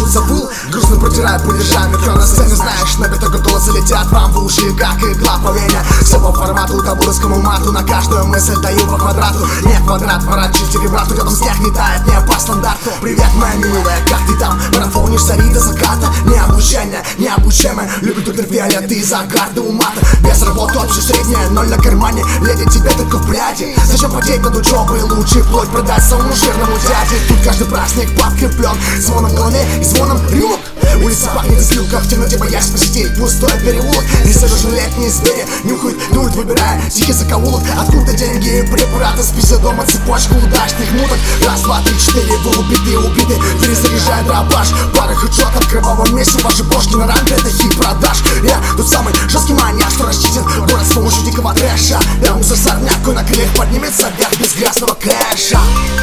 забыл, грустно протирая пылежами. Кто на сцене, знаешь, на биток голоса летят вам в уши, как игла по вене. Все по формату, табуровскому мату, на каждую мысль даю по квадрату. Нет, квадрат, ворачивай телебрату, рядом снег не тает, не по стандарту. Привет, моя милая, как ты там? Марафонишь цари до заката. Не обучение, не обучаемое, любит ультрафиолет и загарды у мата. Без работы вообще средняя, ноль на кармане, леди тебе только в пряди. Зачем потеть над учебой, лучше плоть продать самому жирному дяде. Тут каждый праздник подкреплен звоном в голове и звоном рюмок. Улица пахнет из люка, в темноте боясь посетить пустой переулок. Несовершеннолетние звери нюхают, дуют, выбирая тихий закоулок. Откуда деньги и препараты, списи дома цепочку удачных муток. Раз, два, три, четыре, вы убиты, перезаряжая дробаш. Пары хедшотов в кровавом месте, ваши бошки на рампе, это хит продаж. Я тот самый жесткий маньяк, что расчистит город с помощью дикого трэша. Я мусор сорняк, на крыльях поднимется вверх без грязного кэша.